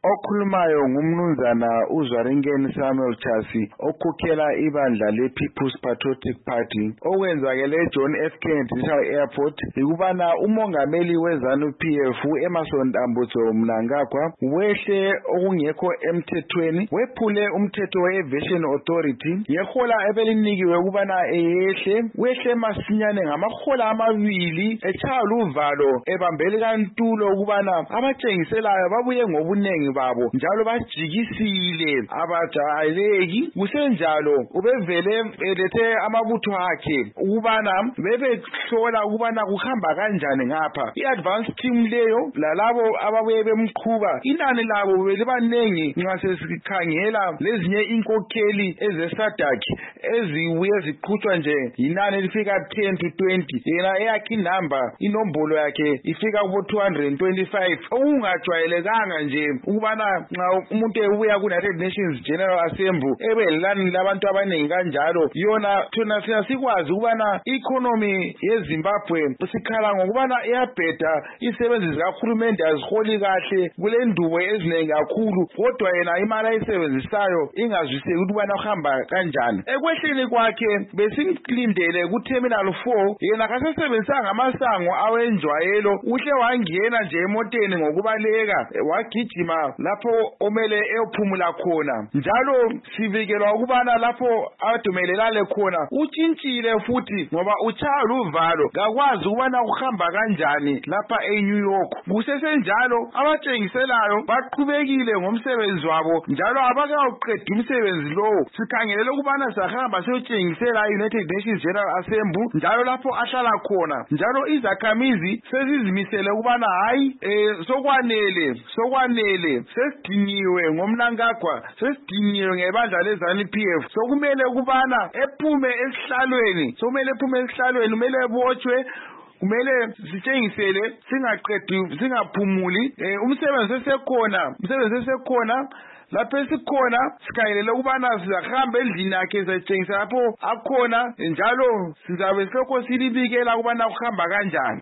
Okhulumayo ngumnumzana uZwaringeni Samuel Chasi okhokhela ibandla lePeople's Patriotic Party okwenzakele eJohn F Kennedy Airport ikubana umongameli weZANU-PF Emmerson Dambudzo Mnangagwa wehle okungekho emthethweni wephule umthetho weAviation Authority yehola ebelinikiwe ukubana wehle masinyane ngamahola amabili echayela uvalo ebambele kantulo ukubana abatshengiselayo babuye ngobunengi babo njalo bajikisile abajayeleki kusenjalo ubevele elethe amabutho akhe ukubana bebehlola ukubana kuhamba kanjani ngapha iadvance team leyo lalabo ababuye bemqhuba inani labo belibanengi nxa sesikhangela lezinye inkokheli ezeSADC ezibuye ziqhutshwa nje inani elifika 10 to 20 yena eyakhe inombolo yakhe ifika kubo 225 okungajwayelekanga nje ukubana nxa umuntu ebuya ku-United Nations General Assembly ebelani labantu abanengi kanjalo yona thina sikwazi ukubana economy yeZimbabwe sikhala ngokubana iyabheda isebenzi zikahulumende aziholi kahle kulendubo ezinengi kakhulu kodwa yena imali ayisebenzisayo ingazwiseki ukubana uhamba kanjani ekwehleni kwakhe besimlindele ku-Terminal 4 yena kasesebenzisanga amasango awenjwayelo uhle wangena nje emoteni ngokubaleka wagijima lapho omele eyophumula khona njalo sivikelwa ukubana lapho adumelelale khona utshintshile futhi ngoba utshaya luvalo kakwazi ukubana uhamba kanjani lapha eNew York kusesenjalo abatshengiselayo baqhubekile ngomsebenzi wabo njalo abakawuqeda umsebenzi lowo sikhangelele ukubana sahamba siyotshengisela United Nations General Assembly njalo lapho ahlala khona njalo izakhamizi sezizimisele ukubana hayi sokwanele sesidiniwe ngomnankagwa sesidiniwe ngebandla leZANU-PF sokumele ukubana ephume esihlalweni kumele ebotshwe kumele sitshengisele singaqedi singaphumuli umsebenzi esekhona lapho esikhona sikhangelele ukubana sizahamba endlini yakhe sitshengisa lapho akhona njalo sizabe silokho silibikela ukubana kuhamba kanjani.